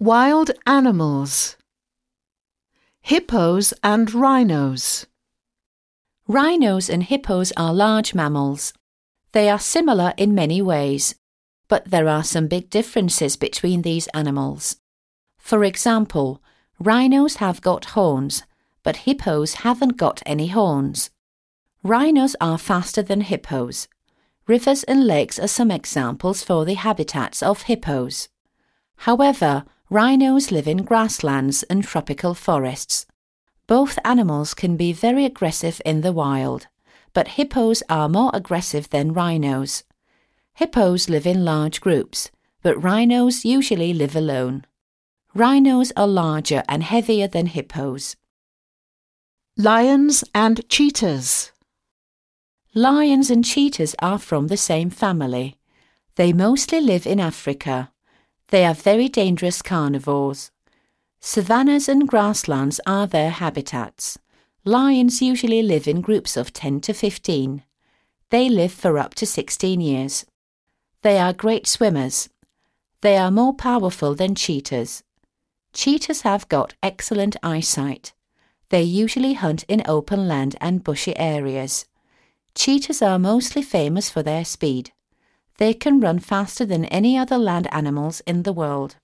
Wild animals. Hippos and rhinos. Rhinos and hippos are large mammals. They are similar in many ways, but there are some big differences between these animals. For example, rhinos have got horns, but hippos haven't got any horns. Rhinos are faster than hippos. Rivers and lakes are some examples for the habitats of hippos. However, rhinos live in grasslands and tropical forests. Both animals can be very aggressive in the wild, but hippos are more aggressive than rhinos. Hippos live in large groups, but rhinos usually live alone. Rhinos are larger and heavier than hippos. Lions and cheetahs. Lions and cheetahs are from the same family. They mostly live in Africa. They are very dangerous carnivores. Savannas and grasslands are their habitats. Lions usually live in groups of 10 to 15. They live for up to 16 years. They are great swimmers. They are more powerful than cheetahs. Cheetahs have got excellent eyesight. They usually hunt in open land and bushy areas. Cheetahs are mostly famous for their speed. They can run faster than any other land animals in the world.